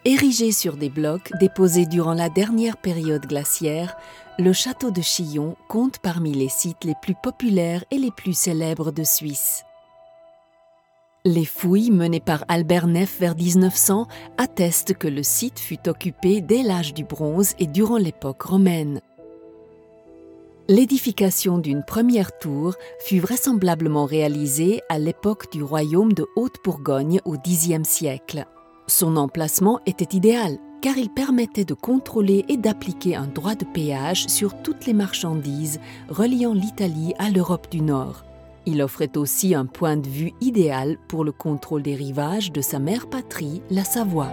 Érigé sur des blocs déposés durant la dernière période glaciaire, le château de Chillon compte parmi les sites les plus populaires et les plus célèbres de Suisse. Les fouilles menées par Albert Neff vers 1900 attestent que le site fut occupé dès l'âge du bronze et durant l'époque romaine. L'édification d'une première tour fut vraisemblablement réalisée à l'époque du royaume de Haute-Bourgogne au Xe siècle. Son emplacement était idéal car il permettait de contrôler et d'appliquer un droit de péage sur toutes les marchandises reliant l'Italie à l'Europe du Nord. Il offrait aussi un point de vue idéal pour le contrôle des rivages de sa mère patrie, la Savoie.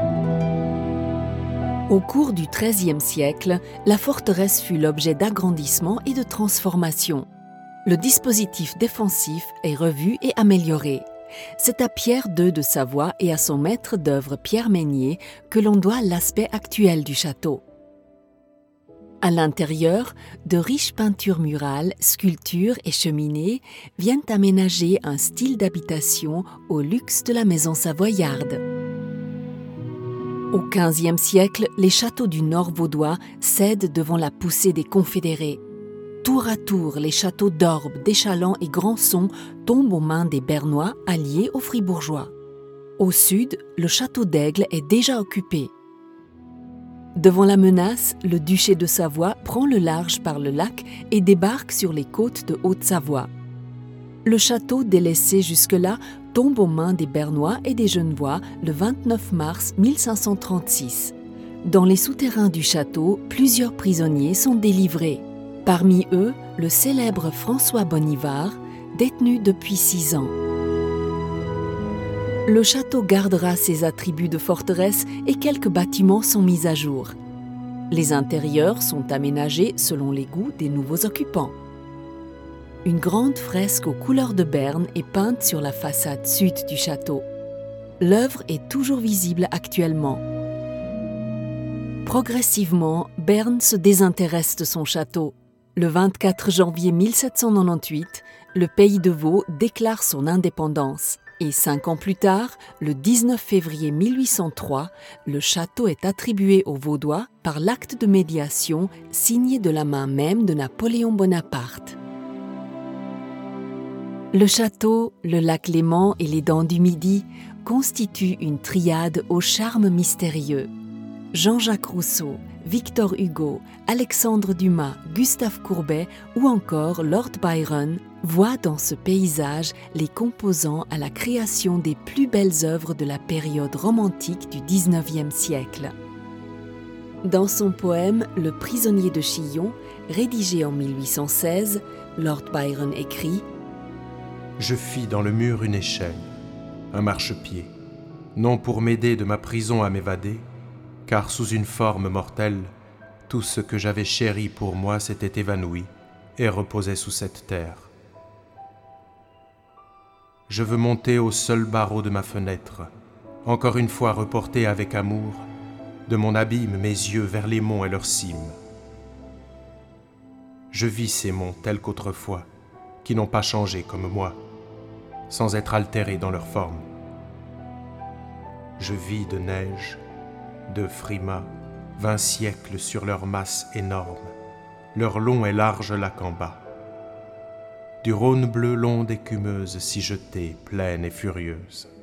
Au cours du XIIIe siècle, la forteresse fut l'objet d'agrandissements et de transformations. Le dispositif défensif est revu et amélioré. C'est à Pierre II de Savoie et à son maître d'œuvre Pierre Meignier que l'on doit l'aspect actuel du château. À l'intérieur, de riches peintures murales, sculptures et cheminées viennent aménager un style d'habitation au luxe de la maison savoyarde. Au XVe siècle, les châteaux du Nord vaudois cèdent devant la poussée des Confédérés. Tour à tour, les châteaux d'Orbe, d'Échallens et Grandson tombent aux mains des Bernois alliés aux Fribourgeois. Au sud, le château d'Aigle est déjà occupé. Devant la menace, le duché de Savoie prend le large par le lac et débarque sur les côtes de Haute-Savoie. Le château délaissé jusque-là tombe aux mains des Bernois et des Genevois le 29 mars 1536. Dans les souterrains du château, plusieurs prisonniers sont délivrés. Parmi eux, le célèbre François Bonivard, détenu depuis 6 ans. Le château gardera ses attributs de forteresse et quelques bâtiments sont mis à jour. Les intérieurs sont aménagés selon les goûts des nouveaux occupants. Une grande fresque aux couleurs de Berne est peinte sur la façade sud du château. L'œuvre est toujours visible actuellement. Progressivement, Berne se désintéresse de son château. Le 24 janvier 1798, le pays de Vaud déclare son indépendance et 5 ans plus tard, le 19 février 1803, le château est attribué aux Vaudois par l'acte de médiation signé de la main même de Napoléon Bonaparte. Le château, le lac Léman et les Dents du Midi constituent une triade au charme mystérieux. Jean-Jacques Rousseau, Victor Hugo, Alexandre Dumas, Gustave Courbet ou encore Lord Byron voient dans ce paysage les composants à la création des plus belles œuvres de la période romantique du XIXe siècle. Dans son poème « Le prisonnier de Chillon », rédigé en 1816, Lord Byron écrit « Je fis dans le mur une échelle, un marchepied, non pour m'aider de ma prison à m'évader, car sous une forme mortelle, tout ce que j'avais chéri pour moi s'était évanoui et reposait sous cette terre. Je veux monter au seul barreau de ma fenêtre, encore une fois reporter avec amour de mon abîme mes yeux vers les monts et leurs cimes. Je vis ces monts tels qu'autrefois, qui n'ont pas changé comme moi, sans être altérés dans leur forme. Je vis de neige, de frimas, 20 siècles sur leur masse énorme, leur long et large lac en bas. Du Rhône bleu l'onde écumeuse s'y jetait, pleine et furieuse.